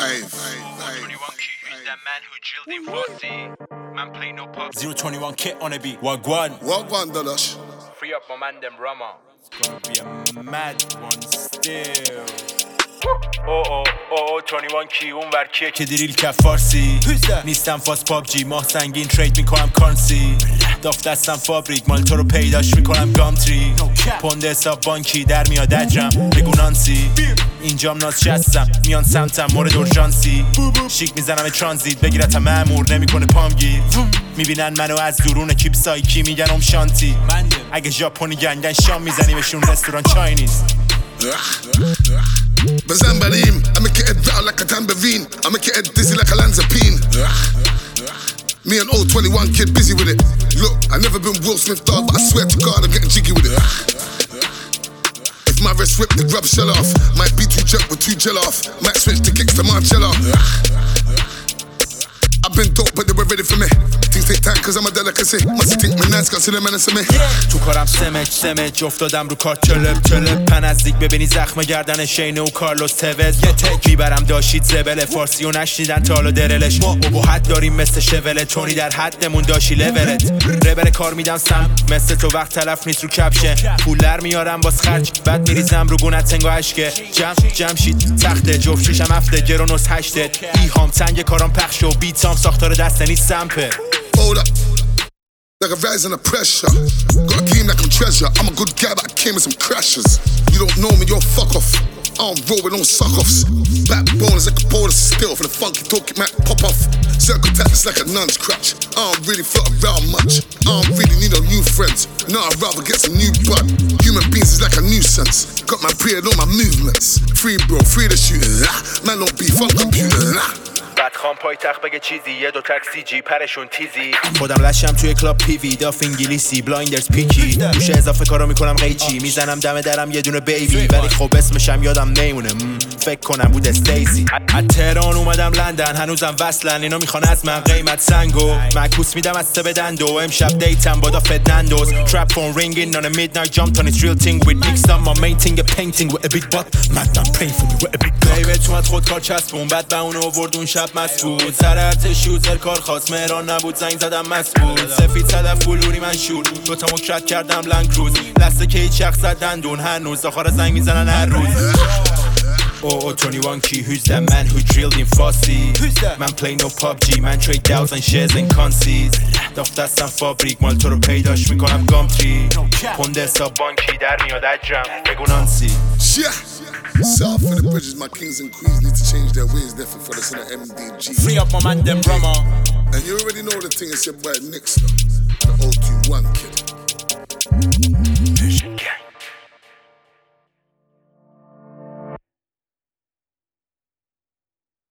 That man who drilled in Fossey. Man play no pub. 021 kit on a beat. Wagwan. Dalash. Free up my man them Rama. It's gonna be a mad one still. 21 کی اون ور کیه که دریل که فارسی نیستم فاس پابجی ماه سنگین ترید میکنم کارنسی داف دستم فابریک مال تو رو پیداش میکنم گامتری پوند حساب بانکی در میاد اجرم بگو نانسی اینجام ناز شستم میان سمتم مورد اورژانسی شیک میزنم ترانزیت بگیرتم مأمور نمیکنه پامگیر میبینن منو از دورون کیپ سایکی میگن ام شانتی اگه ژاپنی گنگن شام میزنیمشون رستوران چاینیز بزن بریم I make your head rattle like a tambourine I make your head dizzy like a Lanzapine Me and old 21 kid busy with it Look, I never been Will Smith dog But I swear to God I'm getting jiggy with it If my wrist whip the grub shell off Might be too jerk with too gel off Might switch the kicks to Marcella I've been dope but they were ready for me Things take time cause I'm a delicacy Must think me nice got see them menace me تو کارم سمج افتادم رو کار تلپ پن نزدیک ببینی زخم گردن شینه و کارلوس توز یه تک میبرم داشید زبله فارسی و نشنیدن تا حالا درلش ما ابهت داریم مثل شوله تونی در حدمون داشی لولت ربر کار میدم سم مثل تو وقت تلف نیست رو کپشن پولر میارم باز خرج بعد میریزم رو گونت تنگا عشقه جمع شید تخته جفت شیشم هفته گرونوس هشتت ایهام تنگ کارام پخش و بیتام ساختار دستنی سمپه Hold up, like a rise under pressure. Got a game like I'm treasure. I'm a good guy, but I came with some crashes. You don't know me, you're fuck off. I don't roll with no suck offs. Backbone is like a boulder still for the funky talk, it might pop off. Circle tactics like a nun's crutch. I don't really float around much. I don't really need no new friends. No, I'd rather get some new blood. Human beings is like a nuisance. Got my pre and all my movements. Free bro, free the shooter. Man don't beef on computer. بعد خام پایتخت بگه چیزی یه دو تاکسی جی پرشون تیزی خودم لشم توی کلاب پیوی داف انگلیسی بلایندرز پیکی دوشه اضافه کارو میکنم قیچی میزنم دم درم یه دونه بیبی ولی خب اسمشم یادم نمیمونه فکر کنم بود استیزی از تهران اومدم لندن هنوزم وصلن اینا میخوان از من قیمت سنگو معکوس میدم از سه بدندو امشب دیتم با دا فدنندوز trap phone ringing on a midnight jump on it's real thing with Nick on my main thing a painting with a big butt man I'm praying for me with a big butt baby تو مت خود کار چسبون بعد به اون آورد اون شب مسعود سر ارتش یوزر کار خواست مهران نبود زنگ زدم مسعود سفید صدف فلوری من شور دوتا مکرد کردم لنگ کروز لسته که هیچ شخص دندون هنوز آخر زنگ میزنن هر روز 21 key, who's that man who drilled in Fossey? Man play no PUBG, man trade dows and shares and consies داف دستم فابریک مال تو رو پیداش میکنم گامتری پوند حساب بانکی در میاد اجرم بگو نانسی South of the bridges, my kings and queens need to change their ways, therefore for us in the MDG. Free up my man them Rama. And you already know the thing, it's your boy Nixon, the 021 kid.